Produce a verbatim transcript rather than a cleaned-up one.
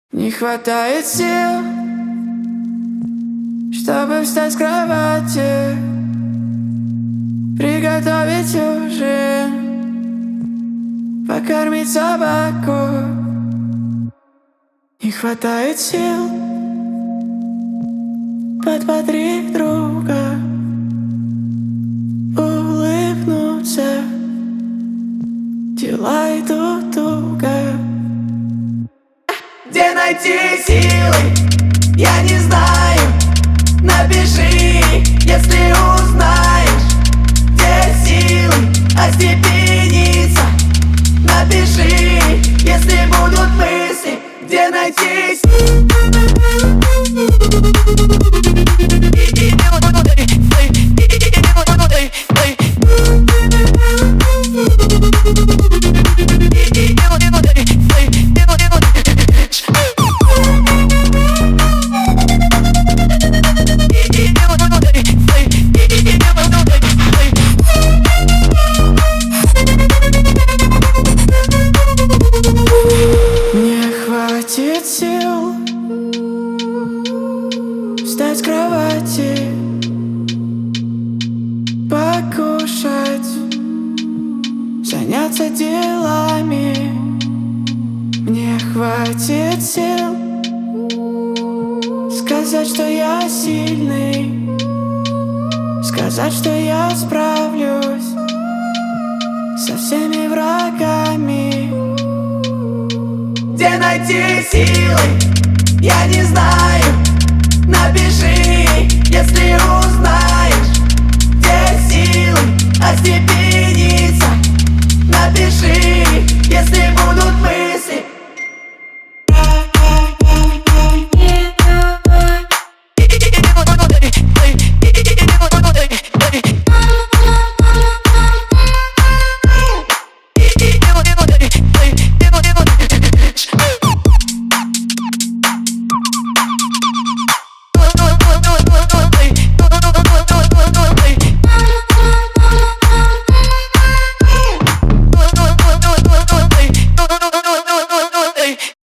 Не хватает сил, чтобы встать с кровати, приготовить ужин, покормить собаку. Не хватает сил подбодрить друга, улыбнуться, дела идут туго. Где найти силы, я не знаю. Напиши, если узнаешь, где силы остепениться. Напиши, если будут мысли, где найти силы. Сил встать с кровати, покушать, заняться делами. Мне хватит сил сказать, что я сильный, сказать, что я справлюсь со всеми врагами. Где найти силы, я не знаю. Напиши, если узнаешь, где силы остепениться.